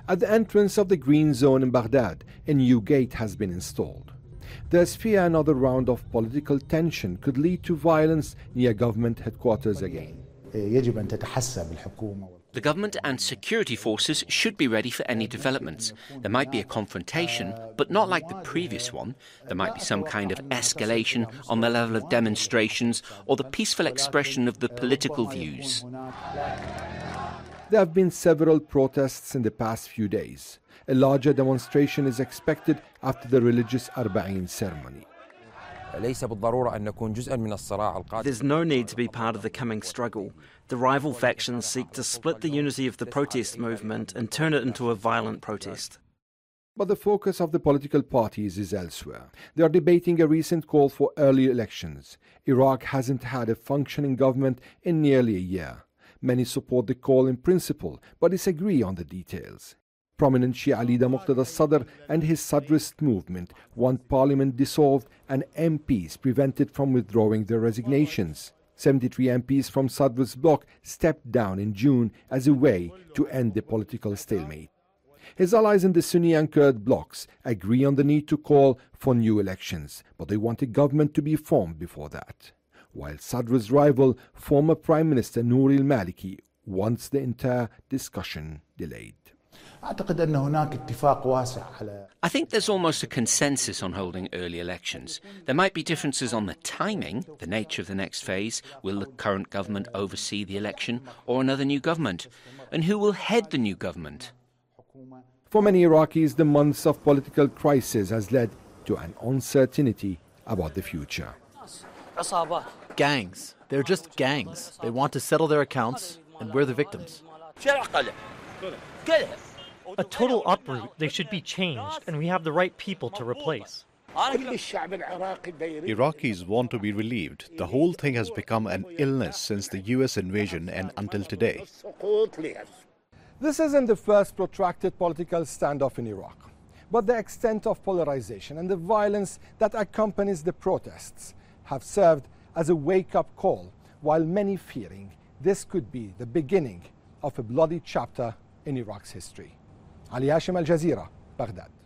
At the entrance of the Green Zone in Baghdad, a new gate has been installed. There's fear another round of political tension could lead to violence near government headquarters again. The government and security forces should be ready for any developments. There might be a confrontation, but not like the previous one. There might be some kind of escalation on the level of demonstrations or the peaceful expression of the political views. There have been several protests in the past few days. A larger demonstration is expected after the religious Arba'in ceremony. There's no need to be part of the coming struggle. The rival factions seek to split the unity of the protest movement and turn it into a violent protest. But the focus of the political parties is elsewhere. They are debating a recent call for early elections. Iraq hasn't had a functioning government in nearly a year. Many support the call in principle, but disagree on the details. Prominent Shia leader Muqtada Sadr and his Sadrist movement want parliament dissolved and MPs prevented from withdrawing their resignations. 73 MPs from Sadr's bloc stepped down in June as a way to end the political stalemate. His allies in the Sunni and Kurd blocs agree on the need to call for new elections, but they want a government to be formed before that. While Sadr's rival, former Prime Minister Nouri al-Maliki, wants the entire discussion delayed. I think there's almost a consensus on holding early elections. There might be differences on the timing, the nature of the next phase. Will the current government oversee the election or another new government? And who will head the new government? For many Iraqis, the months of political crisis has led to an uncertainty about the future. Gangs. They're just gangs. They want to settle their accounts, and we're the victims. A total uproot. They should be changed, and we have the right people to replace. Iraqis want to be relieved. The whole thing has become an illness since the US invasion and until today. This isn't the first protracted political standoff in Iraq, but the extent of polarization and the violence that accompanies the protests have served as a wake-up call, while many fearing this could be the beginning of a bloody chapter in Iraq's history. Ali Hashim, Al Jazeera, Baghdad.